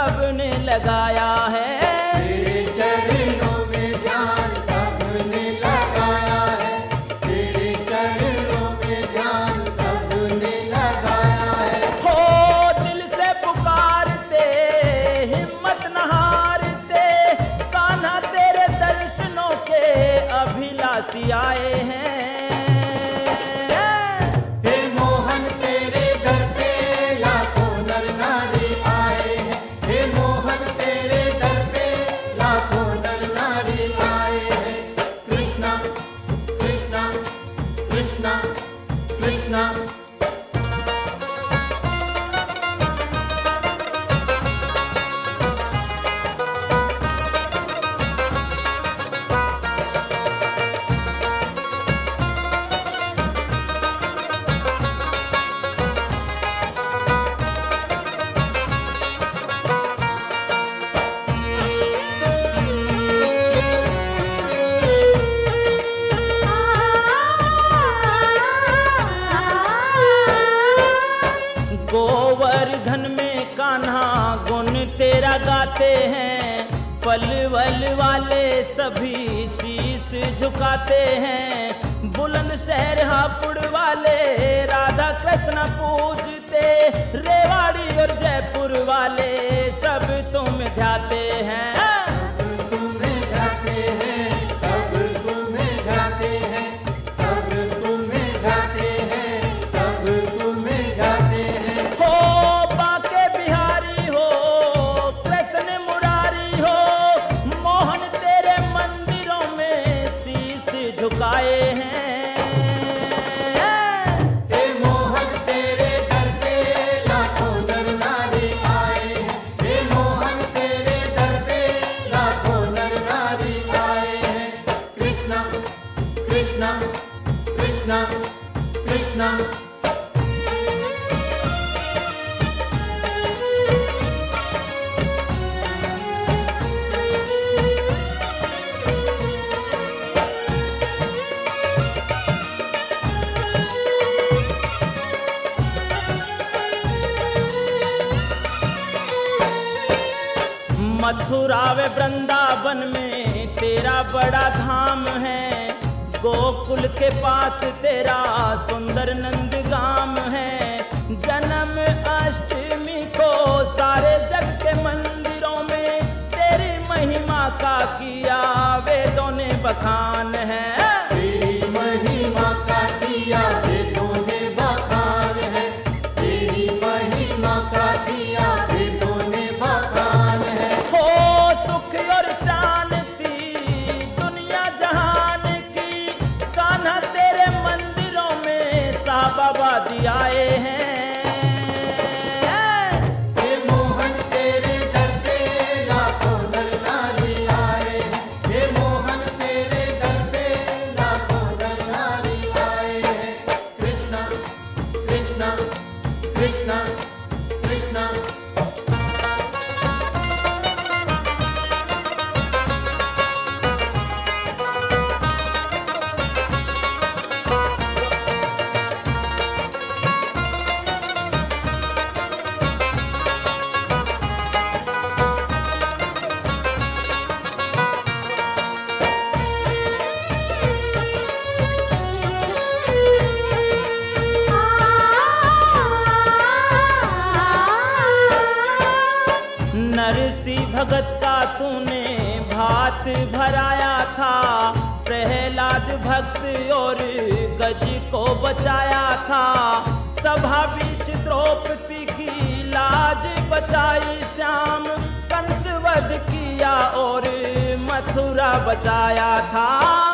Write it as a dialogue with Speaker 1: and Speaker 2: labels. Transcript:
Speaker 1: सबने लगाया है।
Speaker 2: तेरे चरणों में ध्यान सबने लगाया है, तेरे चरणों में ध्यान सबने लगाया है।
Speaker 1: हो दिल से पुकारते हिम्मत न हारते, कान्हा तेरे दर्शनों के अभिलाषी आए हैं।
Speaker 2: हे मोहन तेरे दर पे लाखों नर नारी आए हैं, हे मोहन तेरे दर पे लाखों नर नारी आए हैं। कृष्णा कृष्णा कृष्णा कृष्णा।
Speaker 1: गोवर्धन में कान्हा गुण तेरा गाते हैं, पलवल वाले सभी शीश झुकाते हैं। बुलंद शहर हापुड़ वाले राधा कृष्ण पूजते, रेवाड़ी और जयपुर वाले सब तुम ध्याते हैं।
Speaker 2: सब तुम्हें गाते हैं, सब तुम्हें गाते हैं, सब तुम्हें गाते हैं, सब तुम्हें गाते हैं।
Speaker 1: हो बांके बिहारी हो, कृष्ण मुरारी हो, मोहन तेरे मंदिरों में शीश झुकाए हैं।
Speaker 2: हे मोहन तेरे दर पे लाखों नर नारी आए हैं, हे मोहन तेरे दर पे लाखों नर नारी आए हैं। कृष्णा कृष्णा कृष्णा कृष्णा।
Speaker 1: मथुरा व वृंदावन में तेरा बड़ा धाम है, गोकुल के पास तेरा सुंदर नंदगाम है। जन्म अष्टमी को सारे जग के मंदिरों में तेरी महिमा का किया वेदों ने बखान है।
Speaker 2: तेरी महिमा का किया वेदों ने बखान है, तेरी महिमा का किया वेदों ने बखान है।
Speaker 1: हो सुख और शांति दुनिया जहान की, कान्हा तेरे मंदिरों में साहबाबादी आए हैं।
Speaker 2: हे मोहन तेरे दर पे लाखों नर नारी आए हैं, हे मोहन तेरे दर पे लाखों नर नारी आए हैं। कृष्णा कृष्णा कृष्णा कृष्णा।
Speaker 1: नरसी भगत का तूने भात भराया था, प्रहलाद भक्त और गज को बचाया था। सभा बीच द्रौपदी की लाज बचाई श्याम, कंस वध किया और मथुरा बचाया था।